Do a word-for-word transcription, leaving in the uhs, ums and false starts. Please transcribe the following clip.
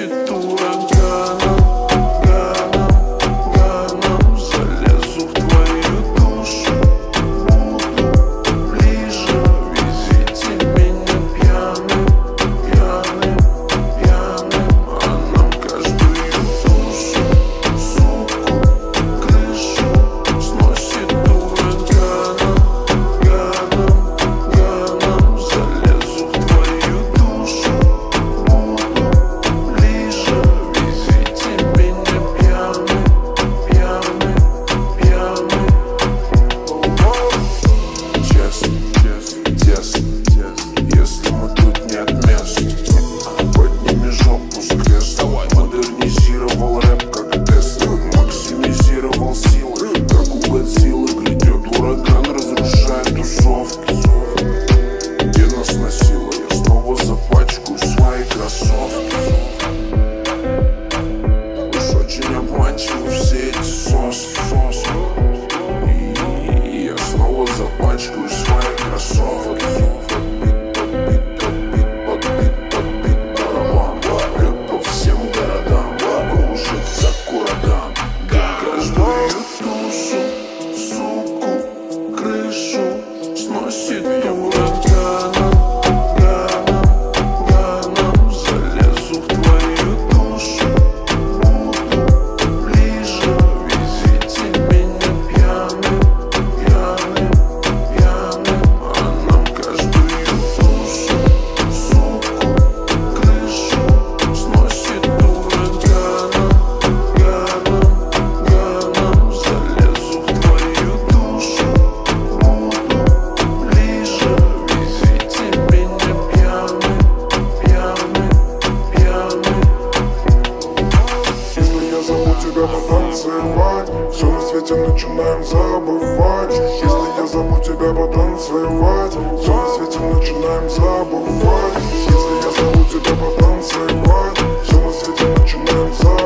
сносит ураганом, ганом, ганом. Залезу в твою душу, буду ближе. Везите меня пьяным, пьяным, пьяным. А нам каждую душу, суку, крышу сносит ураганом, ганом, ганом. Залезу в твою душу, буду ближе. Везите меня пьяным, пьяным, пьяным. Честно, честно, тесно, тесно. Если мы тут нет места, подними жопу с кресла. Модернизировал рэп как Тесла, максимизировал силы, как у Годзиллы. Грядет ураган, разрушает тусовки. Где нас носило, я снова запачкаю свои кроссовки. Уж очень обманчивы все эти соски. И я снова запачкаю свои кроссовки. Подбит, подбит, подбит, подбит барабан. Прет по всем городам, кружится как ураган. Каждую душу, суку, крышу сносит ураганом, ганом, ганом. Залезу в твою душу, буду ближе. Везите меня пьяным, пьяным, пьяным. А нам каждую душу, суку, крышу сносит ураганом, ганом, ганом. Залезу в твою душу, буду ближе. Везите меня пьяным, пьяным, пьяным. Если я зову тебя потанцевать, все на свете начинаем забывать. Если я зову тебя потанцевать, все на свете начинаем забывать. Если я зову тебя потанцевать, все на свете начинаем забывать.